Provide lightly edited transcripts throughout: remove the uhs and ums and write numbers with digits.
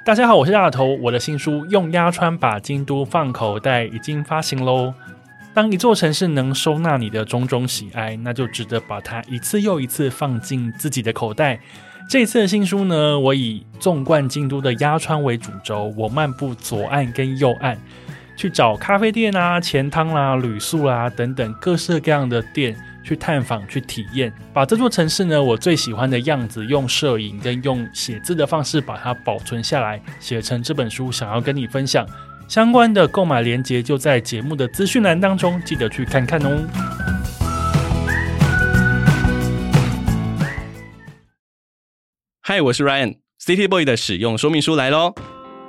大家好，我是大头，我的新书《用鸭川把京都放口袋》已经发行咯。当一座城市能收纳你的种种喜爱，那就值得把它一次又一次放进自己的口袋。这次的新书呢，我以纵贯京都的鸭川为主轴，我漫步左岸跟右岸，去找咖啡店啊、钱汤啦、旅宿啦等等各式各样的店去探访、去体验，把这座城市呢我最喜欢的样子，用摄影跟用写字的方式把它保存下来，写成这本书，想要跟你分享。相关的购买连结就在节目的资讯栏当中，记得去看看哦。 嗨，我是 Ryan，City Boy 的使用说明书来咯。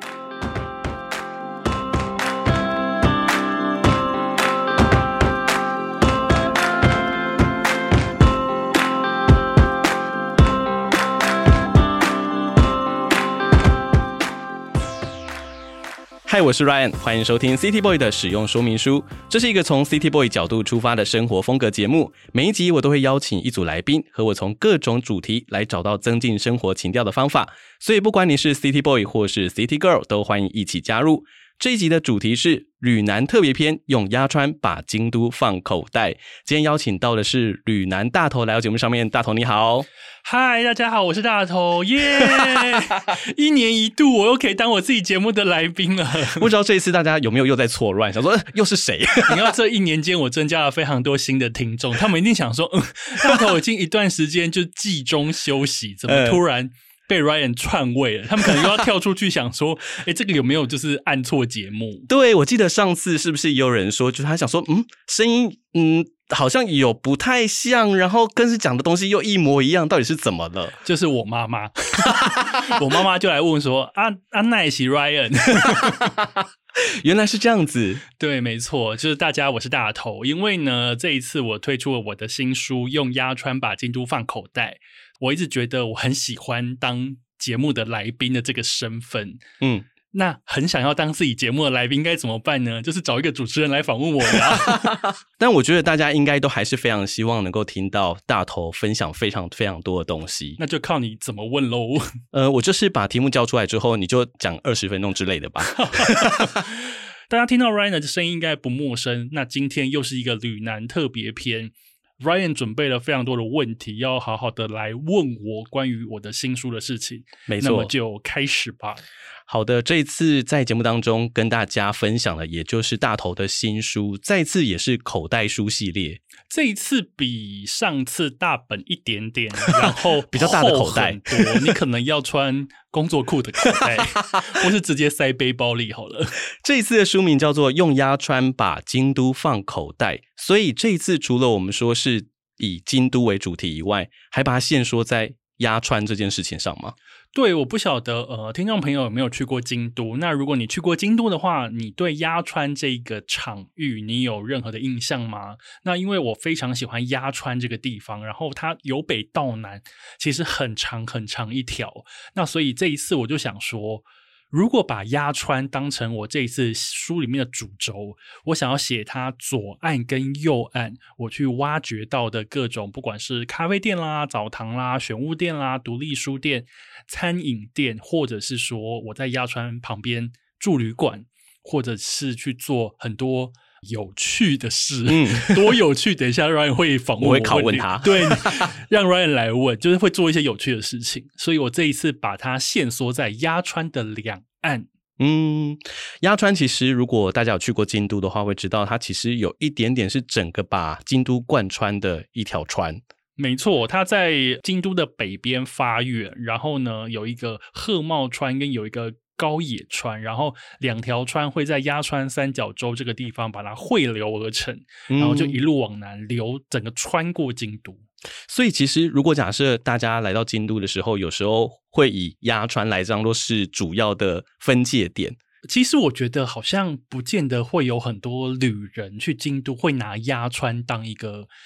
嗨，我是 Ryan， 欢迎收听 City Boy 的使用说明书。这是一个从 City Boy 角度出发的生活风格节目，每一集我都会邀请一组来宾，和我从各种主题来找到增进生活情调的方法。所以不管你是 City Boy 或是 City Girl， 都欢迎一起加入。这一集的主题是旅南特别篇，用鸭川把京都放口袋。今天邀请到的是旅南大头来到节目上面，大头你好。 嗨，大家好，我是大头，耶！一年一度，我又可以当我自己节目的来宾了。 不知道这一次大家有没有又在错乱，想说又是谁？ 你知道这一年间，我增加了非常多新的听众，他们一定想说，大头已经一段时间就季中休息，怎么突然被 Ryan 篡位了？他们可能又要跳出去想说，这个有没有就是按错节目？ 对，我记得上次是不是也有人说，就是他想说，声音好像有不太像，然后跟是讲的东西又一模一样，到底是怎么了？ 就是我妈妈，我妈妈就来问说，那是 Ryan。 原来是这样子。 对，没错，就是大家，我是大头。因为呢，这一次我推出了我的新书《用鸭川把京都放口袋》，我一直觉得我很喜欢当节目的来宾的这个身份。那很想要当自己节目的来宾，该怎么办呢？就是找一个主持人来访问我呀。 但我觉得大家应该都还是非常希望能够听到大头分享非常非常多的东西。 那就靠你怎么问咯。 我就是把题目交出来之后，你就讲20分钟之类的吧。 大家听到 Ryan 的声音应该不陌生，那今天又是一个旅南特别篇。Ryan 准备了非常多的问题，要好好的来问我关于我的新书的事情。 没错， 那么就开始吧。 好的，这一次在节目当中跟大家分享的也就是大头的新书，再次也是口袋书系列。 这一次比上次大本一点点，然后比较大的口袋， 你可能要穿工作裤的口袋，或是直接塞背包里好了。 这一次的书名叫做《用鸭川把京都放口袋》，所以这一次除了我们说是以京都为主题以外，还把它限缩在鸭川这件事情上吗？ 对，我不晓得听众朋友有没有去过京都。那如果你去过京都的话，你对鸭川这个场域你有任何的印象吗？那因为我非常喜欢鸭川这个地方，然后它由北到南其实很长很长一条，那所以这一次我就想说，如果把鸭川当成我这一次书里面的主轴，我想要写它左岸跟右岸我去挖掘到的各种，不管是咖啡店啦、澡堂啦、选物店啦、独立书店、餐饮店，或者是说我在鸭川旁边住旅馆，或者是去做很多有趣的事。多有趣，等一下 Ryan 会访问我， 会拷问他。 对，让 Ryan 来问，就是会做一些有趣的事情。所以我这一次把它限缩在鸭川的两岸。 鸭川其实如果大家有去过京都的话，会知道它其实有一点点是整个把京都贯穿的一条川。 没错，它在京都的北边发源，然后呢有一个鹤茂川跟有一个高野川，然后两条川会在鸭川三角洲这个地方把它汇流而成，然后就一路往南流，整个穿过京都。 所以其实如果假设大家来到京都的时候，有时候会以鸭川来当作是主要的分界点。 其实我觉得好像不见得会有很多旅人去京都会拿鸭川当一个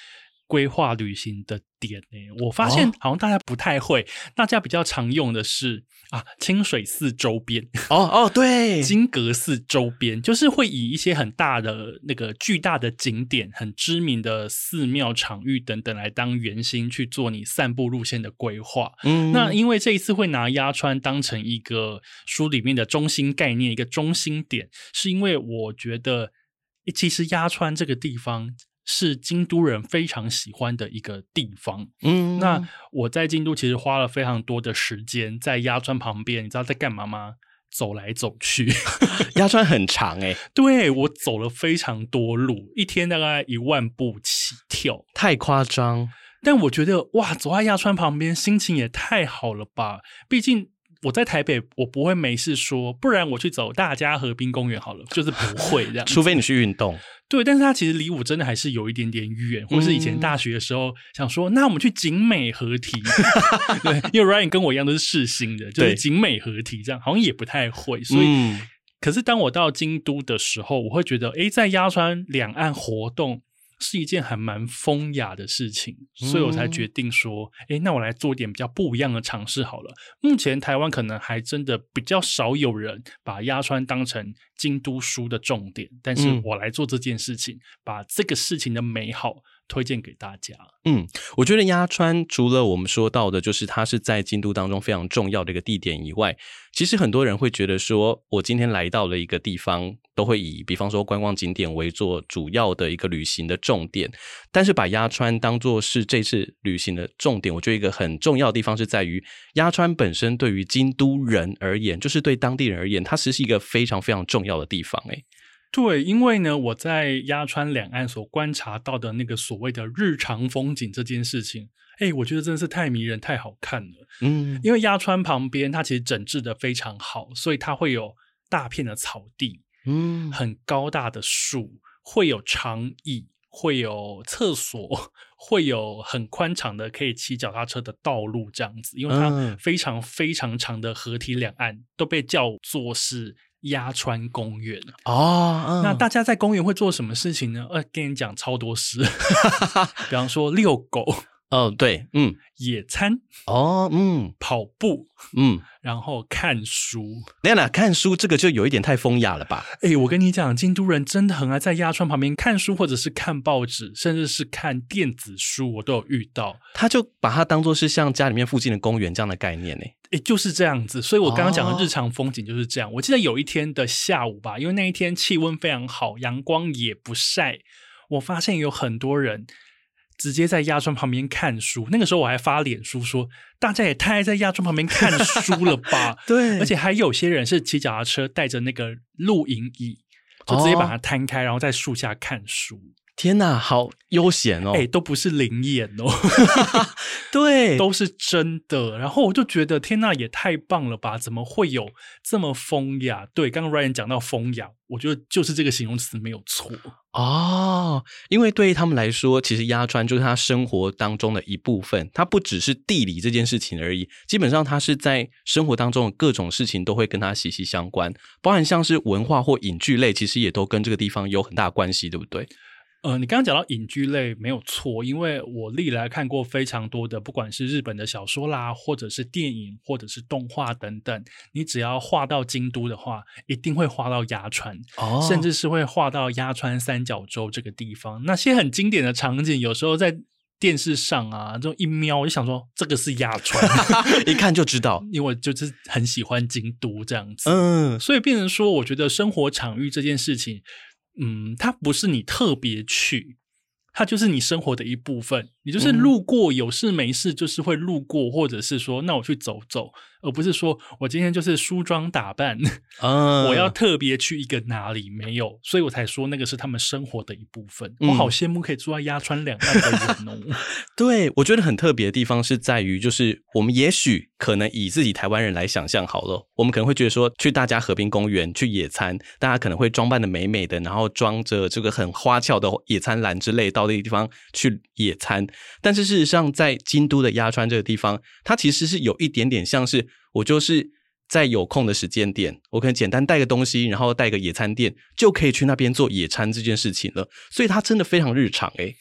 规划旅行的点我发现好像大家不太会，大家比较常用的是清水寺周边对， 金阁寺周边，就是会以一些很大的那个巨大的景点、很知名的寺庙场域等等来当圆心去做你散步路线的规划。那因为这一次会拿鸭川当成一个书里面的中心概念，一个中心点，是因为我觉得其实鸭川这个地方是京都人非常喜欢的一个地方。那我在京都其实花了非常多的时间在鸭川旁边，你知道在干嘛吗？走来走去。 鸭川很长对，我走了非常多路，一天大概1万步起跳， 太夸张。 但我觉得哇，走在鸭川旁边心情也太好了吧，毕竟我在台北我不会没事说不然我去走大家河滨公园好了，就是不会这样除非你去运动。 对，但是它其实离我真的还是有一点点远，或是以前大学的时候想说那我们去景美合体对，因为 Ryan 跟我一样都是世新的，就是景美合体这样好像也不太会，所以可是当我到京都的时候，我会觉得在鸭川两岸活动是一件还蛮风雅的事情，所以我才决定说那我来做一点比较不一样的尝试好了。目前台湾可能还真的比较少有人把鸭川当成京都书的重点，但是我来做这件事情，把这个事情的美好推荐给大家。 我觉得鸭川除了我们说到的就是它是在京都当中非常重要的一个地点以外，其实很多人会觉得说我今天来到了一个地方都会以比方说观光景点为做主要的一个旅行的重点，但是把鸭川当作是这次旅行的重点，我觉得一个很重要的地方是在于鸭川本身对于京都人而言，就是对当地人而言，它其实是一个非常非常重要的地方对，因为呢，我在鸭川两岸所观察到的那个所谓的日常风景这件事情，我觉得真的是太迷人太好看了。因为鸭川旁边它其实整治的非常好，所以它会有大片的草地，很高大的树，会有长椅，会有厕所，会有很宽敞的可以骑脚踏车的道路这样子，因为它非常非常长的河堤两岸都被叫做是鸭川公园那大家在公园会做什么事情呢？跟你讲超多事比方说遛狗对野餐跑步然后看书。 那看书这个就有一点太风雅了吧？ 我跟你讲，京都人真的很爱在鸭川旁边看书，或者是看报纸，甚至是看电子书，我都有遇到。 他就把它当作是像家里面附近的公园这样的概念就是这样子。所以我刚刚讲的日常风景就是这样。我记得有一天的下午吧，因为那一天气温非常好，阳光也不晒，我发现有很多人直接在鸭川旁边看书。那个时候我还发脸书说大家也太爱在鸭川旁边看书了吧对， 而且还有些人是骑脚踏车带着那个露营椅，就直接把它摊开然后在树下看书。 天哪，好悠闲都不是灵眼对， 都是真的。然后我就觉得天哪，也太棒了吧，怎么会有这么风雅？对，刚刚 Ryan 讲到风雅，我觉得就是这个形容词没有错因为对于他们来说，其实鸭川就是他生活当中的一部分，它不只是地理这件事情而已，基本上它是在生活当中的各种事情都会跟它息息相关，包含像是文化或影剧类，其实也都跟这个地方有很大关系，对不对？ 你刚刚讲到影剧类没有错，因为我历来看过非常多的不管是日本的小说啦，或者是电影，或者是动画等等，你只要画到京都的话一定会画到鸭川甚至是会画到鸭川三角洲这个地方。那些很经典的场景有时候在电视上就一瞄我就想说这个是鸭川一看就知道， 因为我就是很喜欢京都这样子所以变成说我觉得生活场域这件事情它不是你特别去，它就是你生活的一部分，你就是路过有事没事就是会路过，或者是说那我去走走，而不是说我今天就是梳妆打扮我要特别去一个哪里，没有，所以我才说那个是他们生活的一部分我好羡慕可以住在鸭川两岸的人对，我觉得很特别的地方是在于就是我们也许可能以自己台湾人来想象好了，我们可能会觉得说去大家河滨公园去野餐，大家可能会装扮的美美的，然后装着这个很花俏的野餐篮之类到这个地方去野餐，但是事实上在京都的鸭川这个地方，它其实是有一点点像是我就是在有空的时间点，我可能简单带个东西，然后带个野餐垫就可以去那边做野餐这件事情了，所以它真的非常日常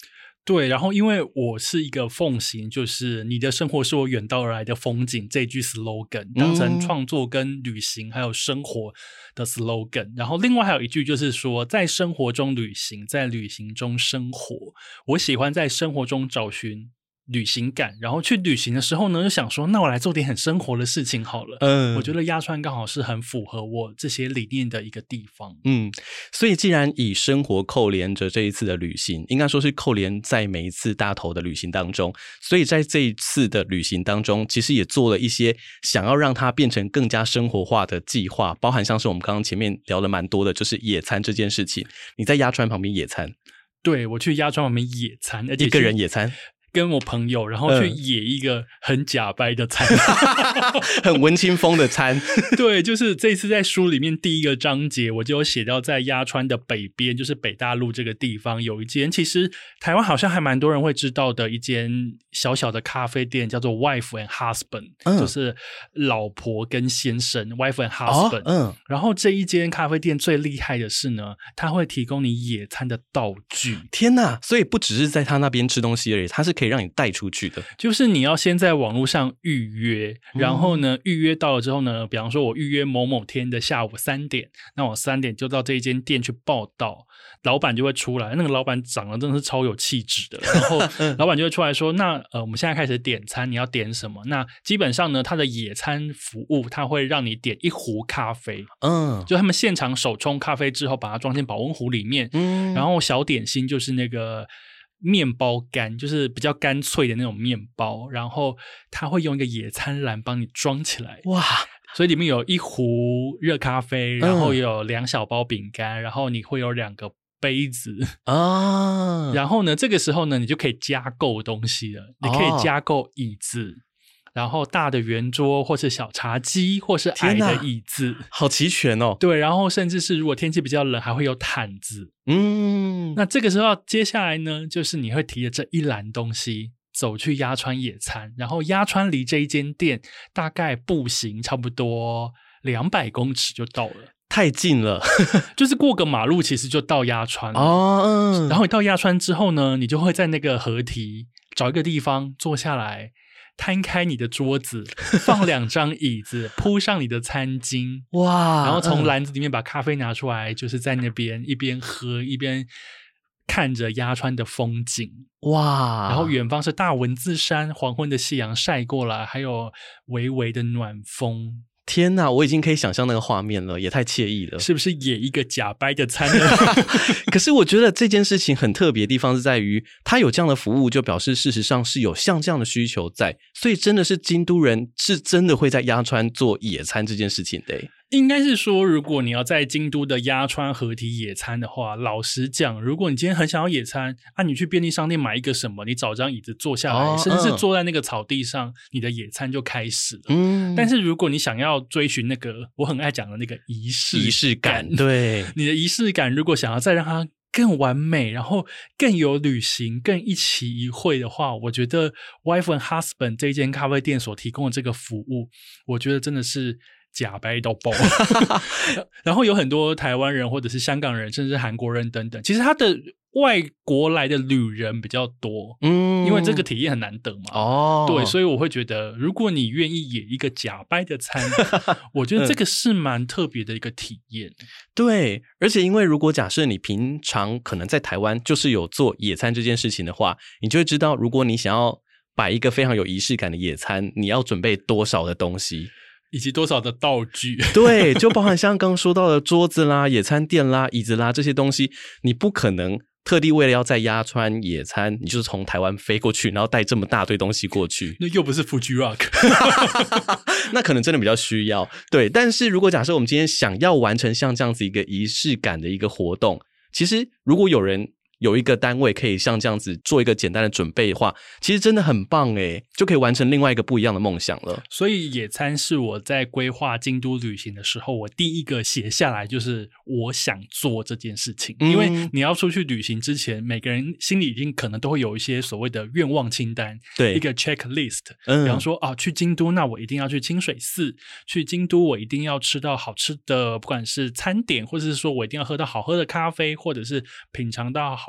对，然后因为我是一个奉行就是你的生活是我远道而来的风景这句 slogan 当成创作跟旅行还有生活的 slogan，然后另外还有一句就是说在生活中旅行，在旅行中生活，我喜欢在生活中找寻旅行感，然后去旅行的时候呢就想说那我来做点很生活的事情好了。我觉得鸭川刚好是很符合我这些理念的一个地方。 所以既然以生活扣连着这一次的旅行，应该说是扣连在每一次大头的旅行当中，所以在这一次的旅行当中其实也做了一些想要让它变成更加生活化的计划，包含像是我们刚刚前面聊了蛮多的就是野餐这件事情。你在鸭川旁边野餐？对， 我去鸭川旁边野餐，而且一个人野餐跟我朋友然后去野一个很假掰的餐很文青风的餐对，就是这次在书里面第一个章节我就有写到在鸭川的北边，就是北大陆这个地方有一间其实台湾好像还蛮多人会知道的一间小小的咖啡店，叫做 Wife and Husband，就是老婆跟先生 Wife and Husband。然后这一间咖啡店最厉害的是呢，它会提供你野餐的道具。 天哪，所以不只是在他那边吃东西而已，它是可以让你带出去的。 就是你要先在网络上预约，然后呢预约到了之后呢，比方说我预约某某天的下午3点，那我3点就到这一间店去报到，老板就会出来，那个老板长得真的是超有气质的，然后老板就会出来说那我们现在开始点餐，你要点什么？那基本上呢他的野餐服务他会让你点1壶咖啡，就他们现场手冲咖啡之后把它装进保温壶里面，然后小点心就是那个面包干，就是比较干脆的那种面包，然后他会用一个野餐篮帮你装起来。哇！所以里面有1壶热咖啡，然后有2小包饼干，然后你会有2个杯子然后呢这个时候呢你就可以加购东西了，你可以加购椅子，然后大的圆桌或是小茶几或是矮的椅子， 好齐全哦。 对，然后甚至是如果天气比较冷还会有毯子。那这个时候接下来呢就是你会提着这一篮东西走去鸭川野餐，然后鸭川离这一间店大概步行差不多200公尺就到了， 太近了就是过个马路其实就到鸭川了。然后你到鸭川之后呢，你就会在那个河堤找一个地方坐下来，摊开你的桌子，放2张椅子铺上你的餐巾，哇！然后从篮子里面把咖啡拿出来，就是在那边一边喝一边看着鸭川的风景，哇！然后远方是大文字山，黄昏的夕阳晒过来，还有微微的暖风。 天哪，我已经可以想象那个画面了，也太惬意了。 是不是也一个假掰的餐呢？ 可是我觉得这件事情很特别的地方是在于它有这样的服务，就表示事实上是有像这样的需求在，所以真的是京都人是真的会在鸭川做野餐这件事情的。 应该是说如果你要在京都的鸭川河堤野餐的话，老实讲如果你今天很想要野餐你去便利商店买一个什么，你找张椅子坐下来，甚至是坐在那个草地上，你的野餐就开始了。但是如果你想要追寻那个我很爱讲的那个仪式感， 对， 你的仪式感如果想要再让它更完美，然后更有旅行更一期一会的话，我觉得 Wife and Husband 这间咖啡店所提供的这个服务，我觉得真的是假掰到爆然后有很多台湾人或者是香港人甚至韩国人等等，其实他的外国来的旅人比较多，因为这个体验很难得嘛。对，所以我会觉得如果你愿意野一个假掰的餐我觉得这个是蛮特别的一个体验。 对，而且因为如果假设你平常可能在台湾就是有做野餐这件事情的话，你就会知道如果你想要摆一个非常有仪式感的野餐，你要准备多少的东西以及多少的道具对，就包含像刚刚说到的桌子啦、野餐垫啦、椅子啦这些东西，你不可能特地为了要在鸭川野餐，你就是从台湾飞过去，然后带这么大堆东西过去， 那又不是 Fuji Rock 那可能真的比较需要。对，但是如果假设我们今天想要完成像这样子一个仪式感的一个活动，其实如果有一个单位可以像这样子做一个简单的准备的话，其实真的很棒耶，就可以完成另外一个不一样的梦想了。 所以野餐是我在规划京都旅行的时候我第一个写下来，就是我想做这件事情。因为你要出去旅行之前，每个人心里已经可能都会有一些所谓的愿望清单，对，一个 checklist。比方说去京都那我一定要去清水寺，去京都我一定要吃到好吃的不管是餐点，或者是说我一定要喝到好喝的咖啡，或者是品尝到好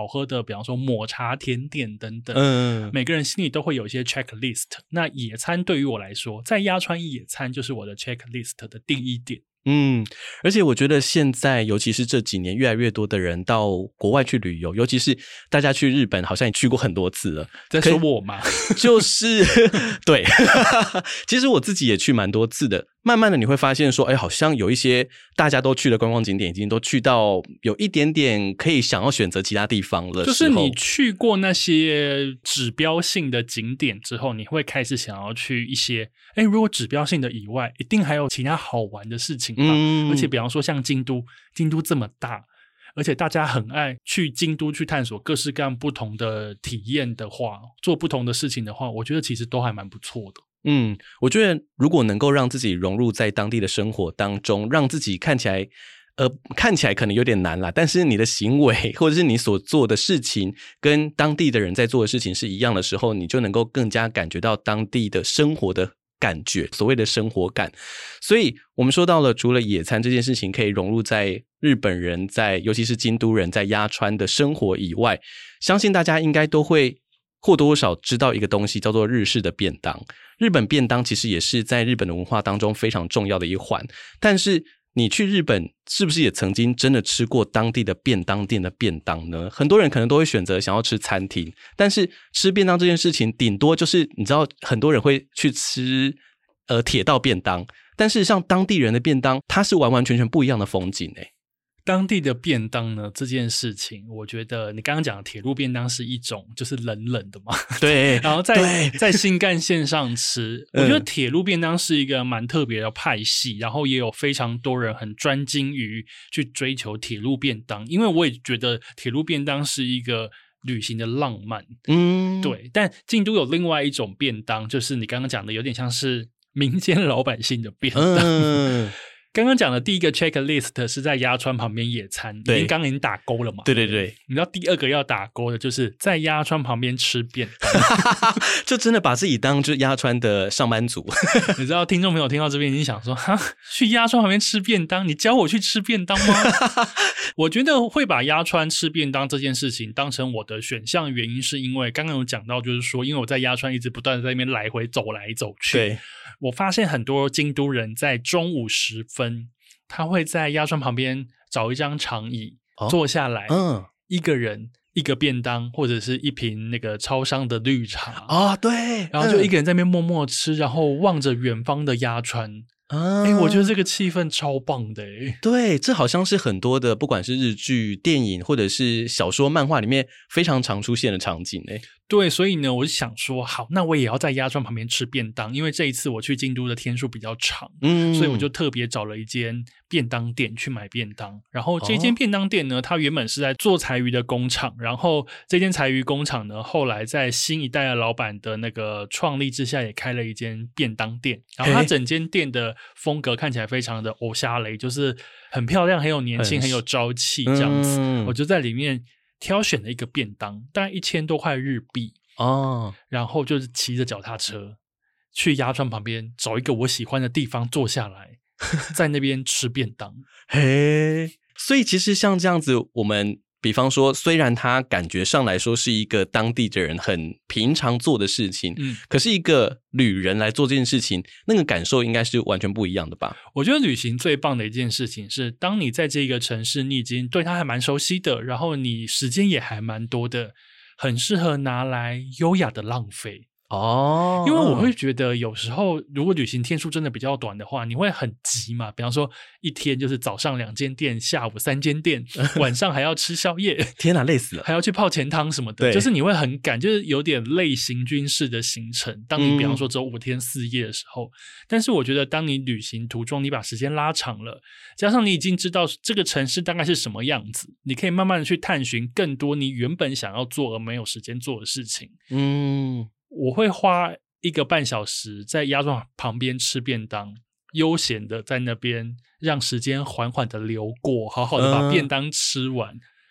好喝的，比方说抹茶甜点等等，每个人心里都会有一些 checklist。那野餐对于我来说，在鸭川野餐就是我的 checklist 的第一点。 而且我觉得现在尤其是这几年越来越多的人到国外去旅游，尤其是大家去日本好像也去过很多次了。 在说我吗？ 就是对其实我自己也去蛮多次的，慢慢的你会发现说好像有一些大家都去的观光景点已经都去到有一点点可以想要选择其他地方了， 就是你去过那些指标性的景点之后，你会开始想要去一些如果指标性的以外，一定还有其他好玩的事情吧。而且比方说像京都这么大，而且大家很爱去京都去探索各式各样不同的体验的话，做不同的事情的话，我觉得其实都还蛮不错的。 我觉得如果能够让自己融入在当地的生活当中，让自己看起来可能有点难啦，但是你的行为或者是你所做的事情跟当地的人在做的事情是一样的时候，你就能够更加感觉到当地的生活的感觉，所谓的生活感。所以我们说到了除了野餐这件事情可以融入在日本人尤其是京都人在鸭川的生活以外，相信大家应该都会或多或少知道一个东西叫做日式的便当。日本便当其实也是在日本的文化当中非常重要的一环，但是你去日本是不是也曾经真的吃过当地的便当店的便当呢？很多人可能都会选择想要吃餐厅，但是吃便当这件事情顶多就是你知道很多人会去吃铁道便当，但是像当地人的便当它是完完全全不一样的风景当地的便当呢这件事情，我觉得你刚刚讲的铁路便当是一种就是冷冷的嘛， 对， 然后在新干线上吃我觉得铁路便当是一个蛮特别的派系，然后也有非常多人很专精于去追求铁路便当，因为我也觉得铁路便当是一个旅行的浪漫。对，但京都有另外一种便当，就是你刚刚讲的有点像是民间老百姓的便当。刚刚讲的第一个 checklist 是在鸭川旁边野餐，刚刚已经打勾了嘛？ 对， 你知道第二个要打勾的就是在鸭川旁边吃便当。 就真的把自己当就是鸭川的上班族。 你知道听众朋友听到这边已经想说去鸭川旁边吃便当，你教我去吃便当吗？我觉得会把鸭川吃便当这件事情当成我的选项，原因是因为刚刚有讲到，就是说因为我在鸭川一直不断的在那边来回走来走去， 对， 我发现很多京都人在中午时分他会在鸭川旁边找一张长椅坐下来，一个人一个便当或者是一瓶那个超商的绿茶对， 然后就一个人在那边默默吃，然后望着远方的鸭川。我觉得这个气氛超棒的对，这好像是很多的不管是日剧、电影或者是小说、漫画里面非常常出现的场景对，所以呢我就想说好，那我也要在鸭川旁边吃便当，因为这一次我去京都的天数比较长，所以我就特别找了一间便当店去买便当。然后这间便当店呢它原本是在做柴鱼的工厂，然后这间柴鱼工厂呢后来在新一代的老板的那个创立之下也开了一间便当店，然后它整间店的风格看起来非常的偶像雷，就是很漂亮很有年轻很有朝气这样子。我就在里面挑选了一个便当，大概1000多块日币然后就是骑着脚踏车去鸭川旁边找一个我喜欢的地方坐下来在那边吃便当。 所以其实像这样子，我们比方说虽然它感觉上来说是一个当地的人很平常做的事情，可是一个旅人来做这件事情，那个感受应该是完全不一样的吧？ 我觉得旅行最棒的一件事情是，当你在这个城市你已经对它还蛮熟悉的，然后你时间也还蛮多的，很适合拿来优雅的浪费。因为我会觉得有时候如果旅行天数真的比较短的话，你会很急嘛，比方说一天就是早上2间店，下午3间店，晚上还要吃宵夜天哪，累死了， 还要去泡钱汤什么的，就是你会很赶，就是有点类行军式的行程，当你比方说只有5天4夜的时候。但是我觉得当你旅行途中你把时间拉长了，加上你已经知道这个城市大概是什么样子，你可以慢慢的去探寻更多你原本想要做而没有时间做的事情。我会花1个半小时在鸭川旁边吃便当，悠闲的在那边让时间缓缓的流过，好好的把便当吃完，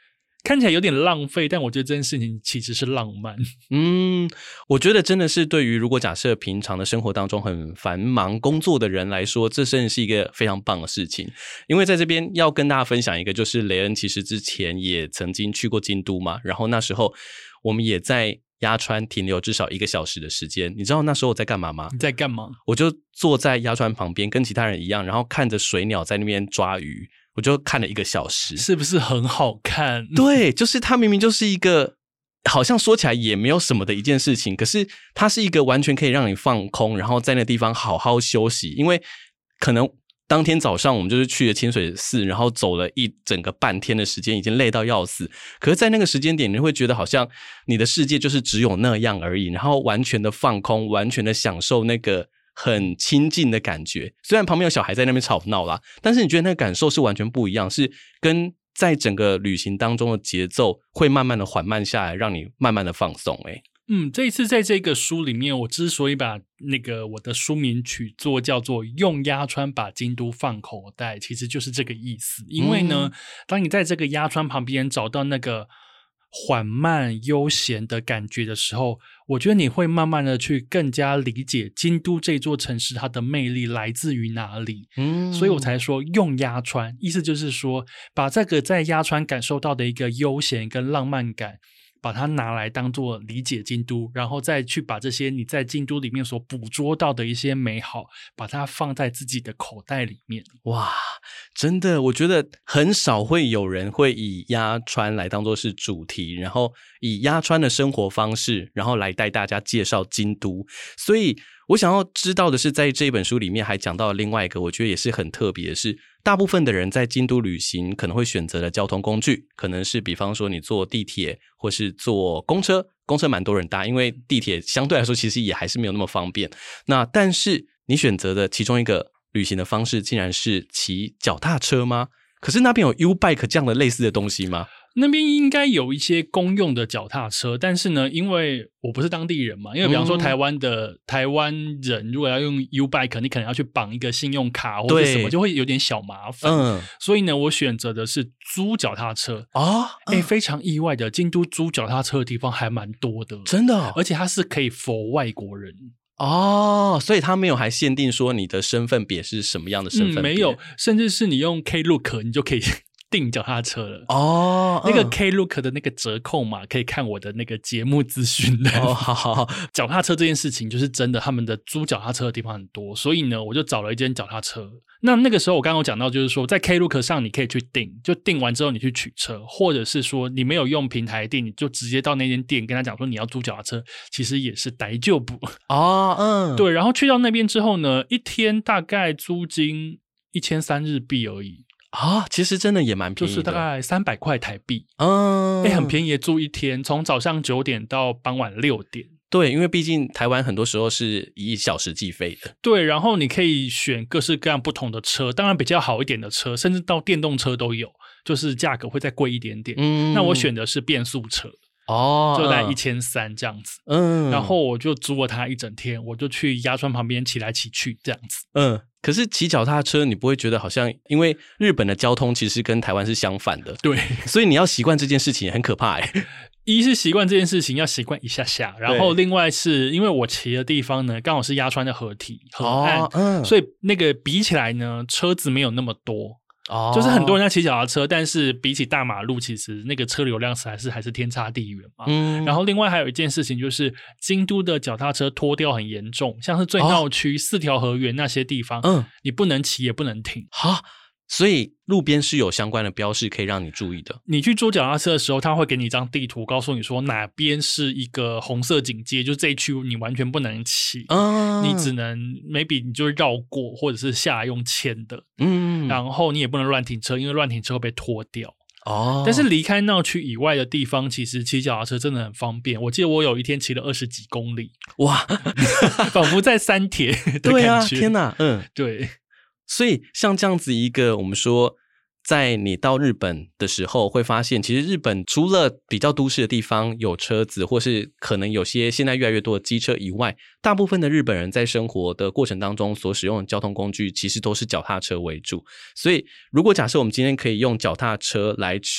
看起来有点浪费，但我觉得这件事情其实是浪漫。 我觉得真的是对于如果假设平常的生活当中很繁忙工作的人来说，这真的是一个非常棒的事情。因为在这边要跟大家分享一个，就是雷恩其实之前也曾经去过京都嘛，然后那时候我们也在鸭川停留至少1个小时的时间。你知道那时候我在干嘛吗？ 你在干嘛？ 我就坐在鸭川旁边跟其他人一样，然后看着水鸟在那边抓鱼，我就看了1个小时。 是不是很好看？ 对，就是它明明就是一个好像说起来也没有什么的一件事情，可是它是一个完全可以让你放空，然后在那地方好好休息。因为可能当天早上我们就是去了清水寺，然后走了一整个半天的时间，已经累到要死。可是在那个时间点你会觉得好像你的世界就是只有那样而已，然后完全的放空，完全的享受那个很亲近的感觉。虽然旁边有小孩在那边吵闹啦，但是你觉得那个感受是完全不一样，是跟在整个旅行当中的节奏会慢慢的缓慢下来，让你慢慢的放松。 这一次在这个书里面，我之所以把我的书名取作叫做用鸭川把京都放口袋，其实就是这个意思。因为呢，当你在这个鸭川旁边找到那个缓慢悠闲的感觉的时候，我觉得你会慢慢的去更加理解京都这座城市它的魅力来自于哪里。所以我才说用鸭川，意思就是说把这个在鸭川感受到的一个悠闲跟浪漫感，把它拿来当作理解京都，然后再去把这些你在京都里面所捕捉到的一些美好，把它放在自己的口袋里面。 哇，真的，我觉得很少会有人会以鸭川来当作是主题，然后以鸭川的生活方式，然后来带大家介绍京都。所以我想要知道的是，在这本书里面还讲到了另外一个我觉得也是很特别的是，大部分的人在京都旅行可能会选择的交通工具，可能是比方说你坐地铁或是坐公车，公车蛮多人搭，因为地铁相对来说其实也还是没有那么方便。那但是你选择的其中一个旅行的方式竟然是骑脚踏车吗？可是那边有 U-Bike 这样的类似的东西吗？ 那边应该有一些公用的脚踏车，但是呢，因为我不是当地人嘛，因为比方说台湾人如果要用 U-Bike， 你可能要去绑一个信用卡或者什么，就会有点小麻烦。所以呢，我选择的是租脚踏车。非常意外的，京都租脚踏车的地方还蛮多的， 真的而且它是可以 for 外国人。 所以他没有还限定说你的身份别是什么样的身份别？ 没有，甚至是你用 Klook 你就可以订脚踏车了。那个 Klook 的那个折扣码可以看我的那个节目资讯的。 好， 脚踏车这件事情就是真的，他们的租脚踏车的地方很多，所以呢，我就找了一间脚踏车。那个时候我刚刚有讲到，就是说在 Klook 上你可以去订，就订完之后你去取车，或者是说你没有用平台订，你就直接到那间店跟他讲说你要租脚踏车，其实也是大丈夫。对，然后去到那边之后呢，一天大概租金1300日币而已。 其实真的也蛮便宜的， 就是大概300块台币。很便宜，住一天，从早上9点到傍晚6点。 对，因为毕竟台湾很多时候是以小时计费的。 对，然后你可以选各式各样不同的车，当然比较好一点的车，甚至到电动车都有，就是价格会再贵一点点。那我选的是变速车。就在1300这样子。然后我就租了它一整天，我就去鸭川旁边骑来骑去这样子。 可是骑脚踏车你不会觉得好像，因为日本的交通其实跟台湾是相反的。 对， 所以你要习惯这件事情很可怕。 一是习惯这件事情要习惯一下下，然后另外是因为我骑的地方呢刚好是鸭川的河岸，所以那个比起来呢车子没有那么多。就是很多人在骑脚踏车，但是比起大马路其实那个车流量还是天差地远嘛。然后另外还有一件事情就是京都的脚踏车脱掉很严重，像是最闹区4条河原那些地方，你不能骑也不能停。 所以路边是有相关的标示可以让你注意的。 你去租脚踏车的时候，他会给你一张地图，告诉你说哪边是一个红色警戒，就这一区你完全不能骑，你只能 maybe 你就绕过，或者是下来用牵的。然后你也不能乱停车，因为乱停车会被拖掉。但是离开闹区以外的地方，其实骑脚踏车真的很方便。我记得我有一天骑了20几公里，哇，仿佛在三铁的感觉。 天哪， 对。 所以像这样子一个，我们说在你到日本的时候会发现，其实日本除了比较都市的地方有车子，或是可能有些现在越来越多的机车以外，大部分的日本人在生活的过程当中所使用的交通工具其实都是脚踏车为主。所以如果假设我们今天可以用脚踏车来去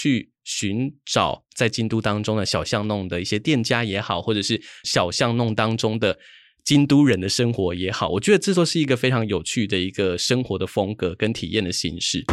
寻找在京都当中的小巷弄的一些店家也好，或者是小巷弄当中的京都人的生活也好，我觉得这都是一个非常有趣的一个生活的风格跟体验的形式。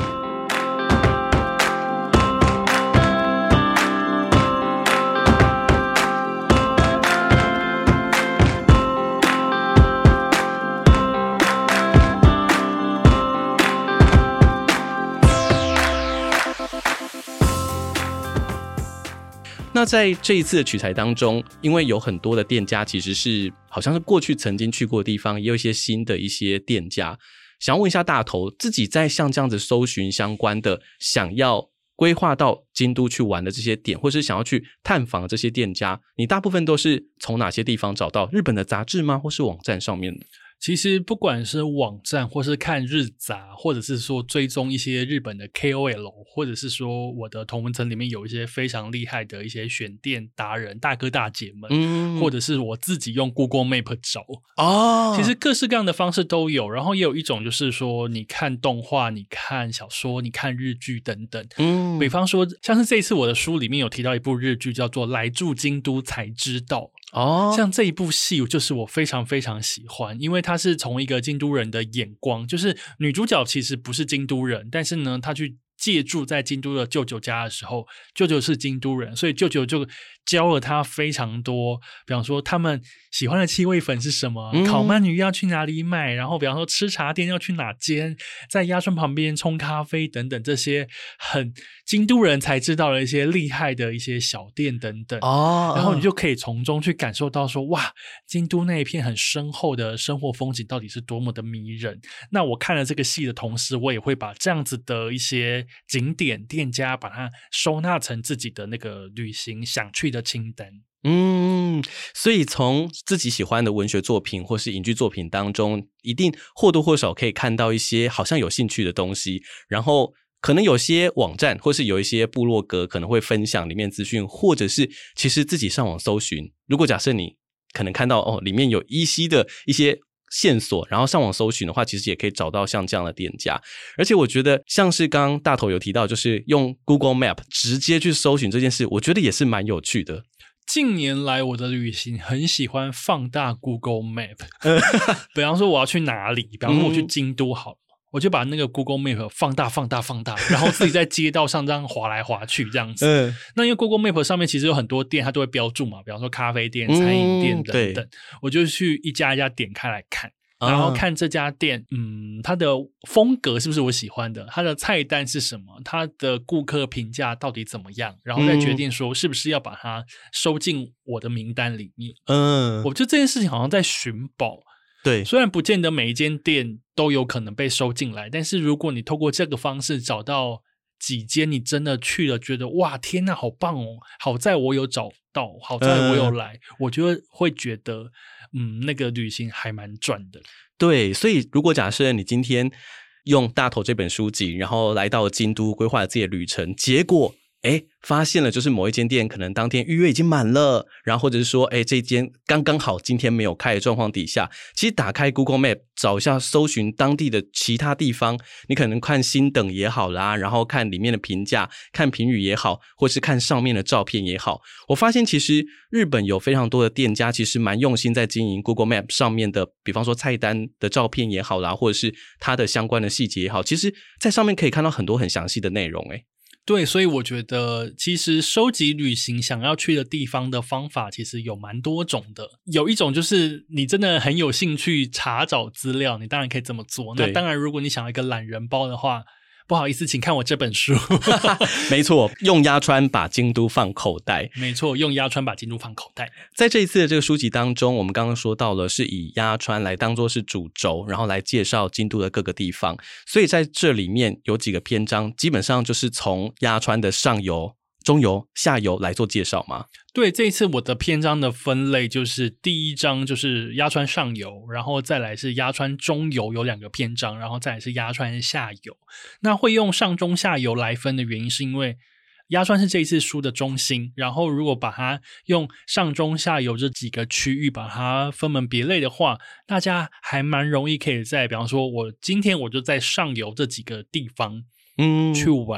那在这一次的取材当中，因为有很多的店家其实是好像是过去曾经去过的地方，也有一些新的一些店家，想要问一下大头，自己在像这样子搜寻相关的想要规划到京都去玩的这些点，或是想要去探访这些店家，你大部分都是从哪些地方找到？日本的杂志吗？或是网站上面的？ 其实不管是网站或是看日杂，或者是说追踪一些日本的 KOL， 或者是说我的同文层里面有一些非常厉害的一些选店达人大哥大姐们，或者是我自己用 Google Map 找其实各式各样的方式都有。然后也有一种就是说你看动画，你看小说，你看日剧等等。比方说像是这一次我的书里面有提到一部日剧叫做来住京都才知道，像这一部戏就是我非常非常喜欢，因为它是从一个京都人的眼光，就是女主角其实不是京都人，但是呢她去借住在京都的舅舅家的时候，舅舅是京都人，所以舅舅就教了他非常多，比方说他们喜欢的气味粉是什么，烤鳗鱼要去哪里买，然后比方说吃茶店要去哪间，在鸭川旁边冲咖啡等等，这些很京都人才知道的一些厉害的一些小店等等然后你就可以从中去感受到说，哇，京都那一片很深厚的生活风景到底是多么的迷人。那我看了这个戏的同时，我也会把这样子的一些景点店家把它收纳成自己的那个旅行想去的清单。 所以从自己喜欢的文学作品或是影剧作品当中，一定或多或少可以看到一些好像有兴趣的东西，然后可能有些网站或是有一些部落格可能会分享里面资讯，或者是其实自己上网搜寻，如果假设你可能看到里面有依稀的一些线索，然后上网搜寻的话，其实也可以找到像这样的店家。而且我觉得像是刚刚大头有提到，就是用 Google Map 直接去搜寻这件事，我觉得也是蛮有趣的。 近年来我的旅行很喜欢放大 Google Map 比方说我要去哪里，比方说我去京都好了，我就把那个 Google Map 放大，然后自己在街道上这样滑来滑去这样子那因为 Google Map 上面其实有很多店它都会标注嘛，比方说咖啡店、餐饮店等等我就去一家一家点开来看，然后看这家店它的风格是不是我喜欢的，它的菜单是什么，它的顾客评价到底怎么样，然后再决定说是不是要把它收进我的名单里面我觉得这件事情好像在寻宝。 对， 虽然不见得每一间店都有可能被收进来，但是如果你透过这个方式找到几间你真的去了觉得哇天哪好棒哦，好在我有找到，好在我有来我就会觉得那个旅行还蛮赚的。 对，所以如果假设你今天用大头这本书籍然后来到京都规划了自己的旅程，结果发现了就是某一间店可能当天预约已经满了，然后或者是说这一间刚刚好今天没有开的状况底下，其实打开 Google Map 找一下搜寻当地的其他地方，你可能看星等也好啦，然后看里面的评价，看评语也好，或是看上面的照片也好，我发现其实日本有非常多的店家其实蛮用心在经营 Google Map 上面的，比方说菜单的照片也好啦，或者是它的相关的细节也好，其实在上面可以看到很多很详细的内容对，所以我觉得其实收集旅行想要去的地方的方法其实有蛮多种的。有一种就是你真的很有兴趣查找资料，你当然可以这么做。那当然如果你想要一个懒人包的话，不好意思请看我这本书没错，用鸭川把京都放口袋。 没错，用鸭川把京都放口袋。 在这一次的这个书籍当中，我们刚刚说到了是以鸭川来当作是主轴，然后来介绍京都的各个地方，所以在这里面有几个篇章基本上就是从鸭川的上游、中游、下游来做介绍吗？ 对，这一次我的篇章的分类就是第一章就是鸭川上游，然后再来是鸭川中游有2个篇章，然后再来是鸭川下游。那会用上中下游来分的原因是因为鸭川是这一次书的中心，然后如果把它用上中下游这几个区域把它分门别类的话，大家还蛮容易可以在比方说我今天我就在上游这几个地方去玩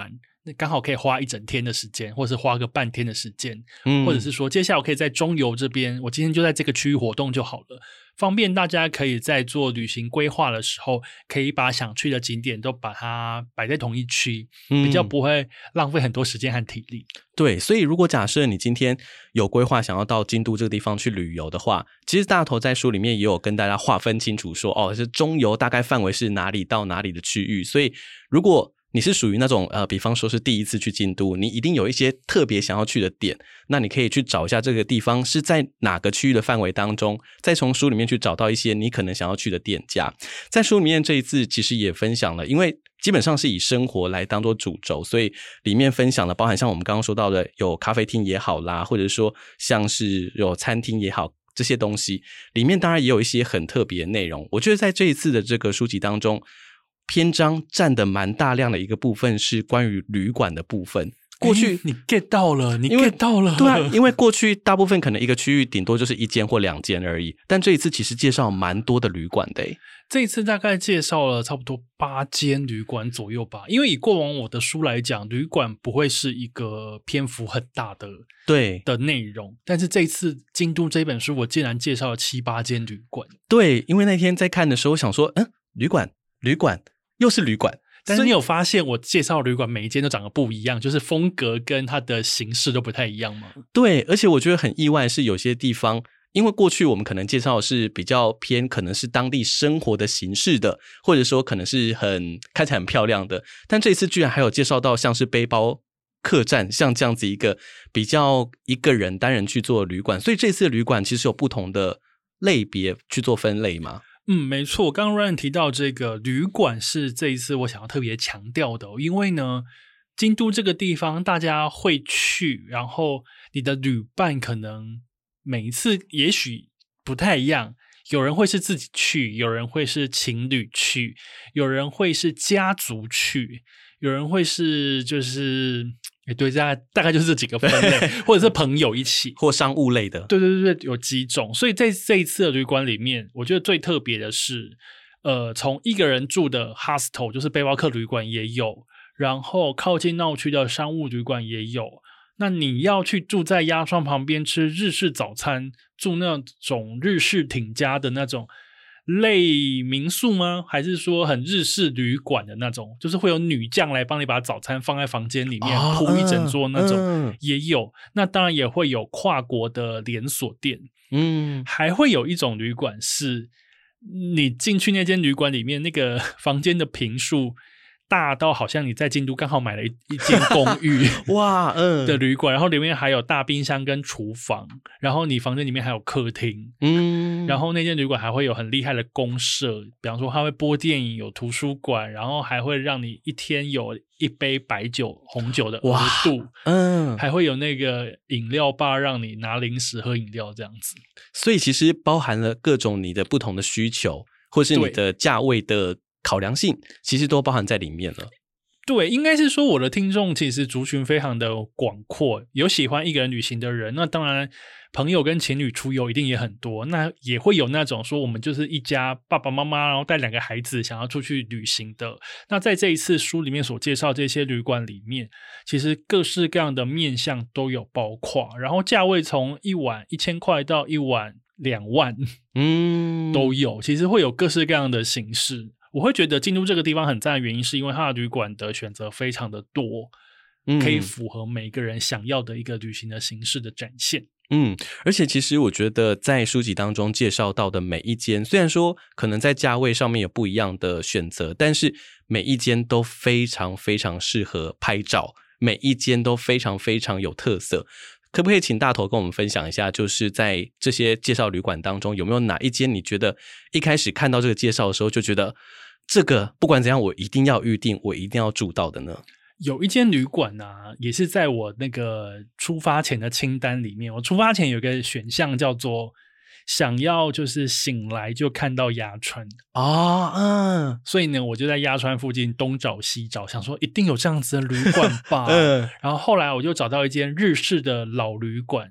刚好可以花一整天的时间，或者是花个半天的时间， 嗯， 或者是说接下来我可以在中游这边，我今天就在这个区域活动就好了，方便大家可以在做旅行规划的时候，可以把想去的景点都把它摆在同一区，比较不会浪费很多时间和体力。 对，所以如果假设你今天有规划想要到京都这个地方去旅游的话，其实大头在书里面也有跟大家划分清楚说，是中游大概范围是哪里到哪里的区域，所以如果你是属于那种比方说是第一次去京都，你一定有一些特别想要去的点，那你可以去找一下这个地方是在哪个区域的范围当中，再从书里面去找到一些你可能想要去的店家。在书里面这一次其实也分享了，因为基本上是以生活来当做主轴，所以里面分享了包含像我们刚刚说到的有咖啡厅也好啦，或者说像是有餐厅也好，这些东西里面当然也有一些很特别的内容。我觉得在这一次的这个书籍当中，篇章占的蛮大量的一个部分是关于旅馆的部分。过去你 get 到了，你 get 到了， 对啊，因为过去大部分可能一个区域顶多就是1间或2间而已，但这一次其实介绍蛮多的旅馆的。 这一次大概介绍了差不多8间旅馆左右吧，因为以过往我的书来讲，旅馆不会是一个篇幅很大的的内容，但是这一次京都这本书我竟然介绍了7、8间旅馆。 对，因为那天在看的时候想说旅馆又是旅馆， 但是你有发现我介绍的旅馆每一间都长得不一样，就是风格跟它的形式都不太一样吗？ 对，而且我觉得很意外是有些地方，因为过去我们可能介绍的是比较偏可能是当地生活的形式的，或者说可能是看起来很漂亮的，但这一次居然还有介绍到像是背包客栈，像这样子一个比较一个人单人去做旅馆，所以这次的旅馆其实有不同的类别去做分类嘛。 没错，刚刚 Ryan 提到这个旅馆是这一次我想要特别强调的，因为呢京都这个地方大家会去，然后你的旅伴可能每一次也许不太一样，有人会是自己去，有人会是情侣去，有人会是家族去，有人会是就是对，大概就是这几个分类或者是朋友一起或商务类的， 对，有几种。所以在这一次的旅馆里面，我觉得最特别的是从一个人住的 hostel 就是背包客旅馆也有，然后靠近闹区的商务旅馆也有，那你要去住在鸭川旁边吃日式早餐，住那种日式挺家的那种类民宿吗？还是说很日式旅馆的那种，就是会有女将来帮你把早餐放在房间里面铺一整桌那种，也有。那当然也会有跨国的连锁店，还会有一种旅馆是你进去那间旅馆里面，那个房间的坪数大到好像你在京都刚好买了一间公寓哇， 的旅馆，然后里面还有大冰箱跟厨房，然后你房间里面还有客厅，然后那间旅馆还会有很厉害的公设，比方说它会播电影，有图书馆，然后还会让你一天有一杯白酒红酒的额度，还会有那个饮料吧让你拿零食喝饮料这样子。 所以其实包含了各种你的不同的需求，或是你的价位的考量性，其实都包含在里面了。 对，应该是说我的听众其实族群非常的广阔，有喜欢一个人旅行的人，那当然朋友跟情侣出游一定也很多，那也会有那种说我们就是一家爸爸妈妈然后带2个孩子想要出去旅行的。那在这一次书里面所介绍这些旅馆里面，其实各式各样的面向都有包括，然后价位从1晚1000块到1晚2万都有，其实会有各式各样的形式。我会觉得京都这个地方很赞的原因是因为它的旅馆的选择非常的多，可以符合每个人想要的一个旅行的形式的展现。 而且其实我觉得在书籍当中介绍到的每一间，虽然说可能在价位上面有不一样的选择，但是每一间都非常非常适合拍照，每一间都非常非常有特色。可不可以请大头跟我们分享一下，就是在这些介绍旅馆当中，有没有哪一间你觉得一开始看到这个介绍的时候就觉得这个不管怎样我一定要预定，我一定要住到的呢？ 有一间旅馆啊，也是在我那个出发前的清单里面，我出发前有一个选项叫做想要就是醒来就看到鸭川所以呢我就在鸭川附近东找西找，想说一定有这样子的旅馆吧然后后来我就找到一间日式的老旅馆，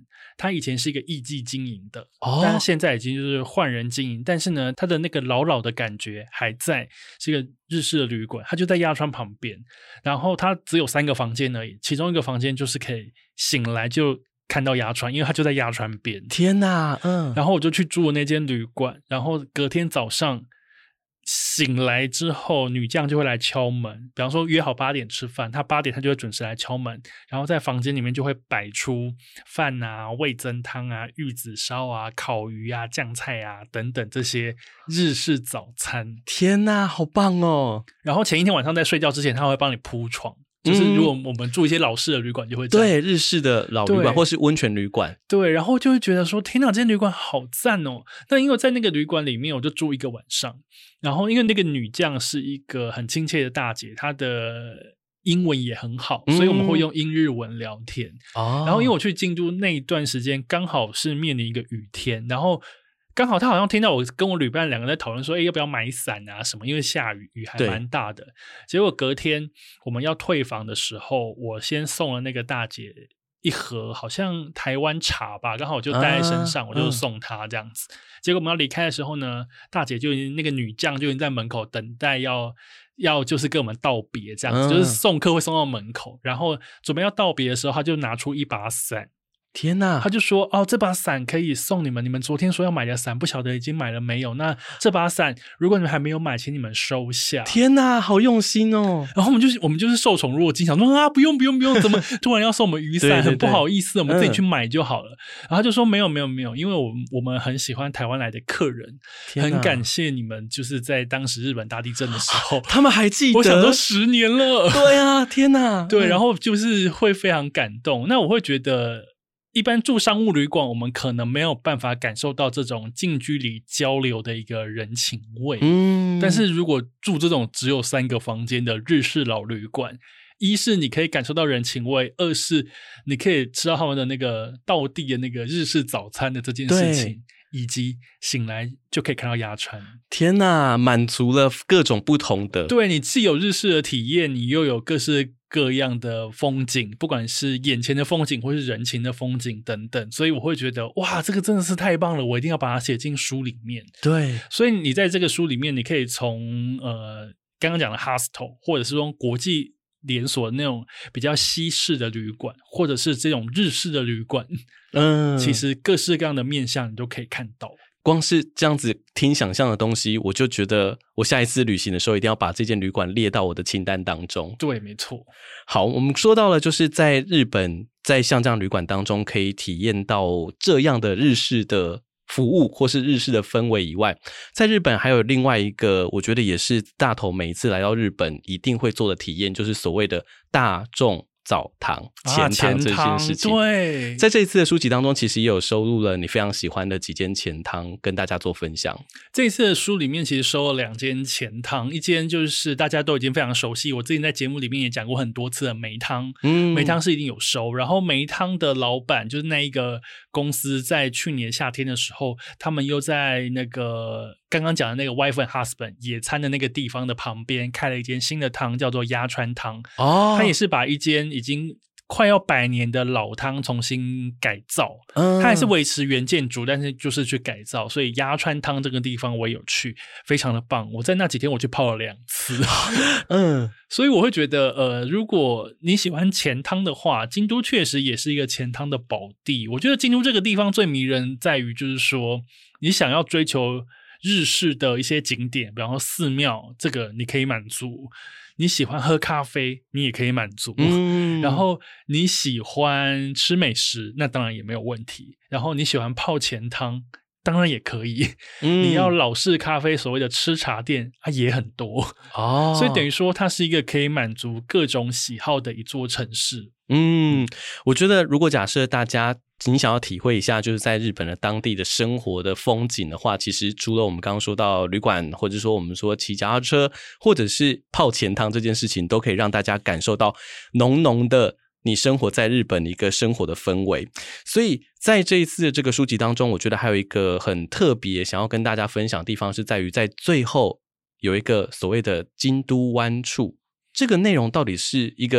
它以前是一个艺伎经营的， 哦， 但是现在已经就是换人经营，但是呢，它的那个老老的感觉还在，是一个日式的旅馆，它就在鸭川旁边，然后它只有3个房间而已，其中一个房间就是可以醒来就看到鸭川，因为它就在鸭川边。 天哪， 然后我就去住了那间旅馆，然后隔天早上醒来之后，女将就会来敲门，比方说约好8点吃饭，她8点她就会准时来敲门，然后在房间里面就会摆出饭啊、味噌汤啊、玉子烧啊、烤鱼啊、酱菜啊等等这些日式早餐。 天哪，好棒哦！ 然后前一天晚上在睡觉之前，她会帮你铺床。就是如果我们住一些老式的旅馆就会这样， 对，日式的老旅馆或是温泉旅馆， 对，然后就会觉得说天哪，这间旅馆好赞哦。那因为在那个旅馆里面我就住1个晚上，然后因为那个女将是一个很亲切的大姐，她的英文也很好，所以我们会用英日文聊天。然后因为我去京都那一段时间刚好是面临一个雨天，然后刚好他好像听到我跟我旅伴2个在讨论说，要不要买伞啊什么，因为下雨，雨还蛮大的。结果隔天我们要退房的时候，我先送了那个大姐一盒好像台湾茶吧，刚好我就带在身上，我就送她这样子。结果我们要离开的时候呢，大姐就已经那个女将就已经在门口等待要就是跟我们道别这样子，就是送客会送到门口，然后准备要道别的时候，她就拿出一把伞。 天哪， 他就说这把伞可以送你们，你们昨天说要买的伞不晓得已经买了没有，那这把伞如果你们还没有买，请你们收下。 天哪，好用心哦。 然后我们就是受宠若惊，想说不用怎么突然要送我们雨伞，对对对，很不好意思，我们自己去买就好了。然后他就说没有，因为我们很喜欢台湾来的客人，很感谢你们，就是在当时日本大地震的时候他们还记得， 我想说10年了。 对啊，天哪， 对，然后就是会非常感动。那我会觉得一般住商务旅馆，我们可能没有办法感受到这种近距离交流的一个人情味。但是如果住这种只有3个房间的日式老旅馆，一是你可以感受到人情味，二是你可以吃到他们的那个道地的那个日式早餐的这件事情，以及醒来就可以看到鸭川。 天哪，满足了各种不同的， 对，你既有日式的体验，你又有各式各样的风景，不管是眼前的风景或是人情的风景等等，所以我会觉得哇，这个真的是太棒了，我一定要把它写进书里面。 对， 所以你在这个书里面，你可以从刚刚讲的 hostel， 或者是说国际连锁的那种比较西式的旅馆，或者是这种日式的旅馆，其实各式各样的面向你都可以看到。 光是这样子听想象的东西，我就觉得我下一次旅行的时候一定要把这间旅馆列到我的清单当中。 对，没错。 好，我们说到了就是在日本，在像这样旅馆当中可以体验到这样的日式的服务或是日式的氛围以外，在日本还有另外一个我觉得也是大头每一次来到日本一定会做的体验，就是所谓的大众澡堂、钱汤这件事情。 对， 在这一次的书籍当中其实也有收录了你非常喜欢的几间钱汤跟大家做分享。 这一次的书里面其实收了2间钱汤，一间就是大家都已经非常熟悉，我之前在节目里面也讲过很多次的梅汤。梅汤是一定有收，然后梅汤的老板就是那一个公司在去年夏天的时候，他们又在那个刚刚讲的那个 wife and husband 野餐的那个地方的旁边开了一间新的汤，叫做鸭川汤。它也是把一间已经快要100年的老汤重新改造，它还是维持原建筑，但是就是去改造，所以鸭川汤这个地方我也有去，非常的棒。我在那几天我去泡了2次。所以我会觉得如果你喜欢钱汤的话，京都确实也是一个钱汤的宝地。我觉得京都这个地方最迷人在于就是说你想要追求日式的一些景点，比方说寺庙，这个你可以满足。你喜欢喝咖啡，你也可以满足。然后你喜欢吃美食，那当然也没有问题。然后你喜欢泡钱汤，当然也可以。你要老式咖啡，所谓的吃茶店也很多。所以等于说它是一个可以满足各种喜好的一座城市。 我觉得如果假设大家你想要体会一下就是在日本的当地的生活的风景的话，其实除了我们刚刚说到旅馆，或者说我们说骑脚踏车，或者是泡钱汤这件事情，都可以让大家感受到浓浓的你生活在日本的一个生活的氛围。所以在这一次的这个书籍当中，我觉得还有一个很特别想要跟大家分享的地方，是在于在最后有一个所谓的京都湾处。这个内容到底是一个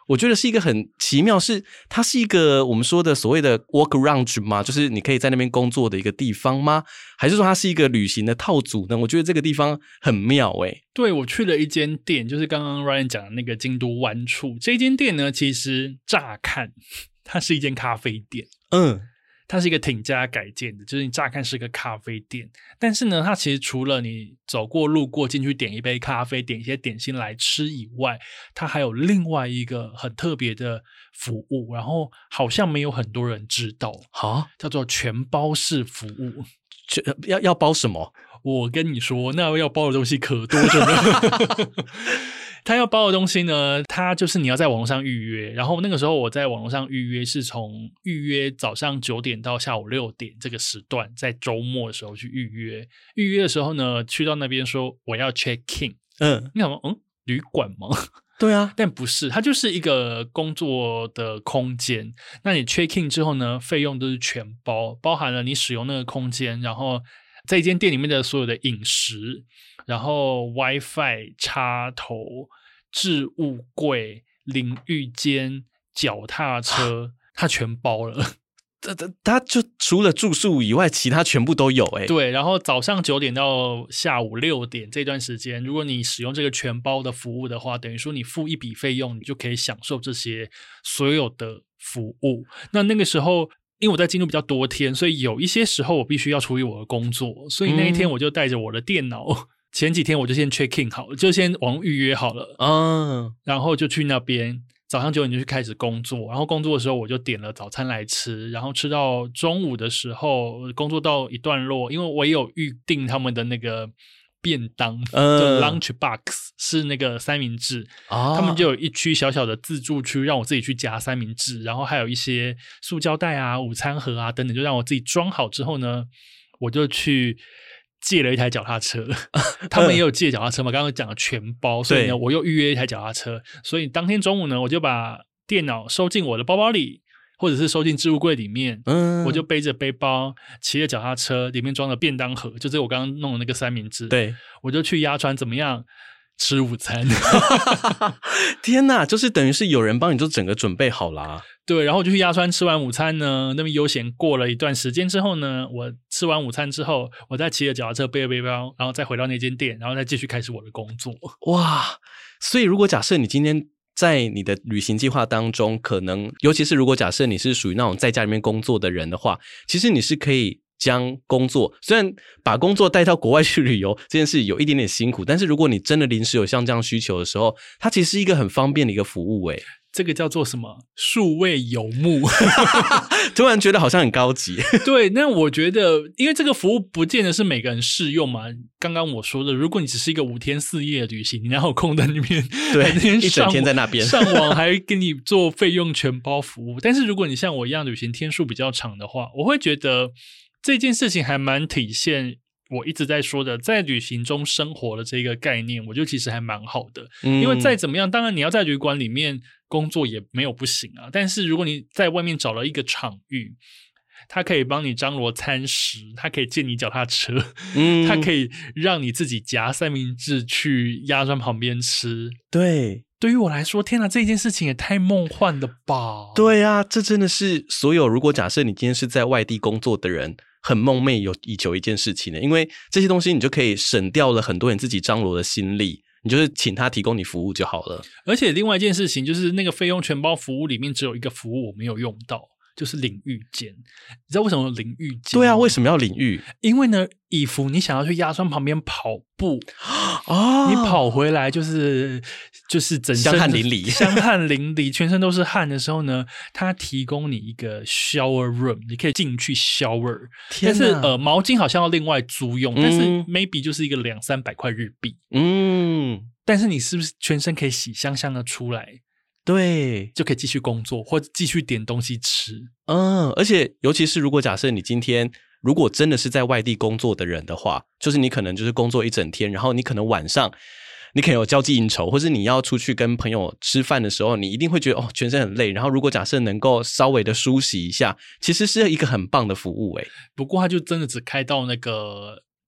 我觉得是一个很奇妙，是它是一个我们说的所谓的 work lounge 吗？就是你可以在那边工作的一个地方吗？还是说它是一个旅行的套组呢？我觉得这个地方很妙欸。 对，我去了一间店，就是刚刚 Ryan 讲的那个京都湾处。这间店呢，其实乍看它是一间咖啡店，它是一个挺加改建的，就是你乍看是个咖啡店，但是呢，它其实除了你走过路过进去点一杯咖啡，点一些点心来吃以外，它还有另外一个很特别的服务，然后好像没有很多人知道，叫做全包式服务。 要包什么？ 我跟你说，那要包的东西可多着呢。他要包的东西呢，它就是你要在网络上预约，然后那个时候我在网络上预约是从预约早上9点到下午6点这个时段，在周末的时候去预约。预约的时候呢，去到那边说我要 check in， 你想说旅馆吗？ 对啊， 但不是，它就是一个工作的空间。那你 check in 之后呢，费用都是全包，包含了你使用那个空间，然后在一间店里面的所有的饮食，然后 WiFi 插头、置物柜、淋浴间、脚踏车，它全包了。 它就除了住宿以外，其他全部都有欸。 对，然后早上9点到下午6点这段时间，如果你使用这个全包的服务的话，等于说你付一笔费用，你就可以享受这些所有的服务。那个时候因为我在京都比较多天，所以有一些时候我必须要处理我的工作，所以那一天我就带着我的电脑，前几天我就先 check in 好了，就先网络预约好了，然后就去那边早上9点就去开始工作，然后工作的时候我就点了早餐来吃，然后吃到中午的时候工作到一段落，因为我也有预定他们的那个便当，就 lunch box 是那个三明治，他们就有一区小小的自助区让我自己去夹三明治，然后还有一些塑胶袋啊、午餐盒啊等等，就让我自己装好之后呢，我就去借了一台脚踏车。他们也有借脚踏车嘛，刚刚讲的全包，所以呢我又预约一台脚踏车，所以当天中午呢我就把电脑收进我的包包里，或者是收进置物柜里面，我就背着背包骑着脚踏车，里面装了便当盒，就是我刚刚弄的那个三明治，对，我就去鸭川怎么样吃午餐。 天哪，就是等于是有人帮你就整个准备好啦。 对，然后我就去鸭川吃完午餐呢，那边悠闲过了一段时间之后呢，我吃完午餐之后，我再骑着脚踏车背着背包，然后再回到那间店，然后再继续开始我的工作。 哇，所以如果假设你今天在你的旅行计划当中，可能尤其是如果假设你是属于那种在家里面工作的人的话，其实你是可以将工作，虽然把工作带到国外去旅游这件事有一点点辛苦，但是如果你真的临时有像这样需求的时候，它其实是一个很方便的一个服务欸。 这个叫做什么？数位游牧。 突然觉得好像很高级。 对，那我觉得因为这个服务不见得是每个人适用嘛，刚刚我说的，如果你只是一个5天4夜的旅行，你哪有空在那边， 对，一整天在那边上网还给你做费用全包服务。但是如果你像我一样旅行天数比较长的话，我会觉得这件事情还蛮体现我一直在说的在旅行中生活的这个概念，我觉得其实还蛮好的。因为再怎么样，当然你要在旅馆里面工作也没有不行啊，但是如果你在外面找了一个场域，它可以帮你张罗餐食，它可以借你脚踏车，它可以让你自己夹三明治去鸭川旁边吃。对，对于我来说，天哪，这件事情也太梦幻了吧。 对啊，这真的是所有如果假设你今天是在外地工作的人很梦寐以求一件事情呢，因为这些东西你就可以省掉了很多人自己张罗的心力，你就是请他提供你服务就好了。而且另外一件事情就是那个费用全包服务里面只有一个服务我没有用到，就是淋浴间。你知道为什么淋浴间？ 对啊，为什么要淋浴？ 因为呢，以服你想要去鸭川旁边跑步你跑回来就是整身香汗淋漓， 香汗淋漓，全身都是汗的时候呢，他提供你一个 shower room， 你可以进去 shower， 但是毛巾好像要另外租用，但是 maybe 就是一个200-300块日币。但是你是不是全身可以洗香香的出来？ 对， 就可以继续工作或继续点东西吃。 而且尤其是如果假设你今天如果真的是在外地工作的人的话，就是你可能就是工作一整天，然后你可能晚上你可能有交际应酬，或是你要出去跟朋友吃饭的时候，你一定会觉得全身很累，然后如果假设能够稍微的梳洗一下，其实是一个很棒的服务。不过它就真的只开到那个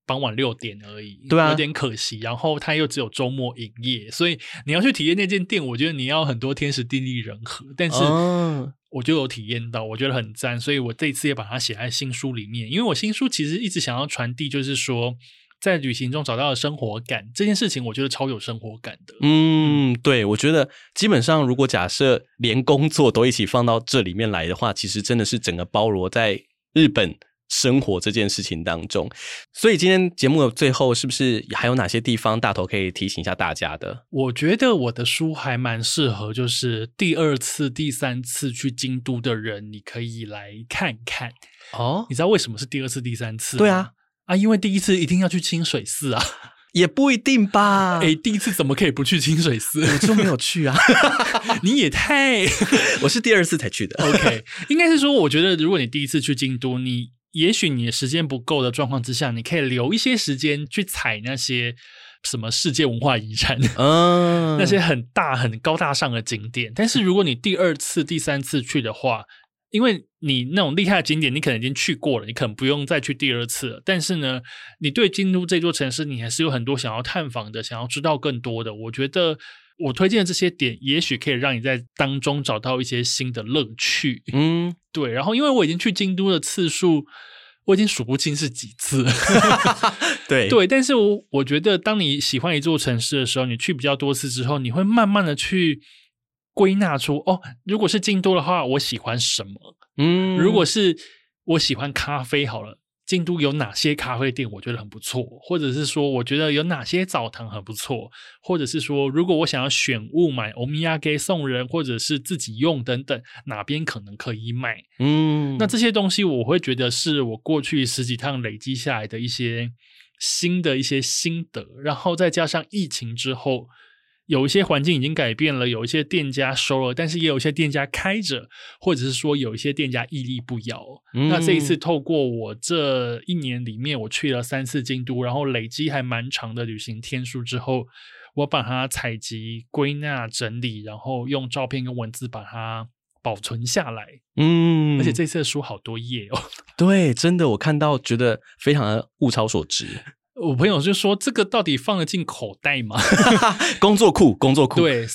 傍晚6点而已， 对啊， 有点可惜。然后它又只有周末营业，所以你要去体验那间店，我觉得你要很多天时地利人和。但是我就有体验到，我觉得很赞，所以我这一次也把它写在新书里面。因为我新书其实一直想要传递，就是说在旅行中找到的生活感这件事情，我觉得超有生活感的。 对，我觉得基本上如果假设连工作都一起放到这里面来的话，其实真的是整个包罗在日本生活这件事情当中。所以今天节目的最后是不是还有哪些地方大头可以提醒一下大家的？ 我觉得我的书还蛮适合就是第2次第3次去京都的人，你可以来看看。你知道为什么是第2次第3次吗？ 对啊， 因为第1次一定要去清水寺啊。 也不一定吧。 第1次怎么可以不去清水寺？ 我就没有去啊。 你也太我是第2次才去的。 OK， 应该是说我觉得如果你第1次去京都，也许你的时间不够的状况之下，你可以留一些时间去踩那些什么世界文化遗产，那些很大很高大上的景点。但是如果你第2次第3次去的话，因为你那种厉害的景点你可能已经去过了，你可能不用再去第2次了，但是呢你对京都这座城市你还是有很多想要探访的，想要知道更多的。我觉得我推荐的这些点也许可以让你在当中找到一些新的乐趣。对，然后因为我已经去京都的次数我已经数不清是几次了。对，但是我觉得当你喜欢一座城市的时候，你去比较多次之后，你会慢慢的去归纳出如果是京都的话我喜欢什么。如果是我喜欢咖啡好了，京都有哪些咖啡店我觉得很不错，或者是说我觉得有哪些澡堂很不错，或者是说如果我想要选物买欧米亚给送人或者是自己用等等，哪边可能可以买。那这些东西我会觉得是我过去10几趟累积下来的一些新的一些心得，然后再加上疫情之后有一些环境已经改变了，有一些店家收了，但是也有一些店家开着，或者是说有一些店家屹立不摇。那这一次透过我这1年里面我去了3次京都，然后累积还蛮长的旅行天数之后，我把它采集归纳整理，然后用照片跟文字把它保存下来。而且这次的书好多页哦。 对，真的我看到觉得非常的物超所值。 我朋友就说这个到底放得进口袋吗？ 工作库对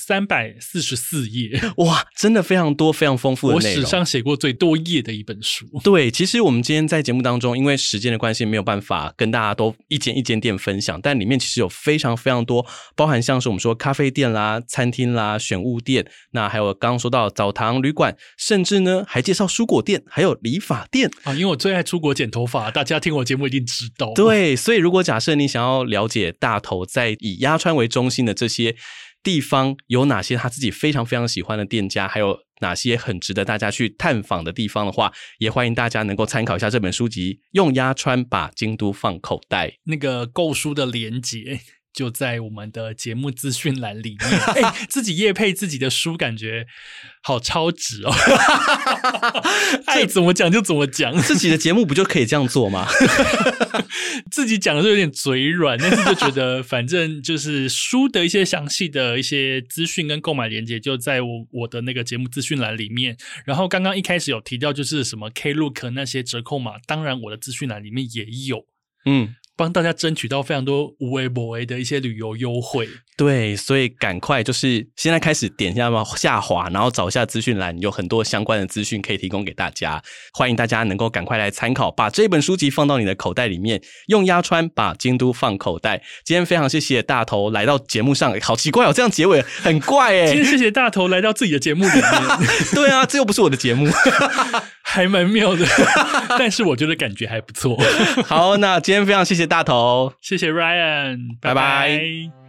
，344页。 哇，真的非常多非常丰富的内容， 我史上写过最多页的一本书。 对，其实我们今天在节目当中因为时间的关系没有办法跟大家都一间一间店分享，但里面其实有非常非常多，包含像是我们说咖啡店啦、餐厅啦、选物店，那还有刚刚说到澡堂、旅馆，甚至呢还介绍蔬果店还有理发店因为我最爱出国剪头发，大家听我节目一定知道。 对，所以如果假设你想要了解大头在以鸭川为中心的这些地方有哪些他自己非常非常喜欢的店家，还有哪些很值得大家去探访的地方的话，也欢迎大家能够参考一下这本书籍《用鸭川把京都放口袋》。 那个购书的连结就在我们的节目资讯栏里面。自己业配自己的书感觉好超值哦。爱怎么讲就怎么讲， 自己的节目不就可以这样做吗？ 自己讲的就有点嘴软，但是就觉得反正就是书的一些详细的一些资讯跟购买连结就在我的那个节目资讯栏里面。然后刚刚一开始有提到就是什么 Klook 那些折扣码，当然我的资讯栏里面也有。帮大家争取到非常多无微不微的一些旅游优惠。 对，所以赶快就是现在开始点一下下滑，然后找一下资讯栏，有很多相关的资讯可以提供给大家，欢迎大家能够赶快来参考，把这本书籍放到你的口袋里面，用鸭川把京都放口袋。今天非常谢谢大头来到节目上，好奇怪哦，这样结尾很怪耶。 今天谢谢大头来到自己的节目里面。 对啊，这又不是我的节目。 还蛮妙的。但是我觉得感觉还不错。 好，那今天非常谢谢大头， 谢谢 Ryan， 拜拜。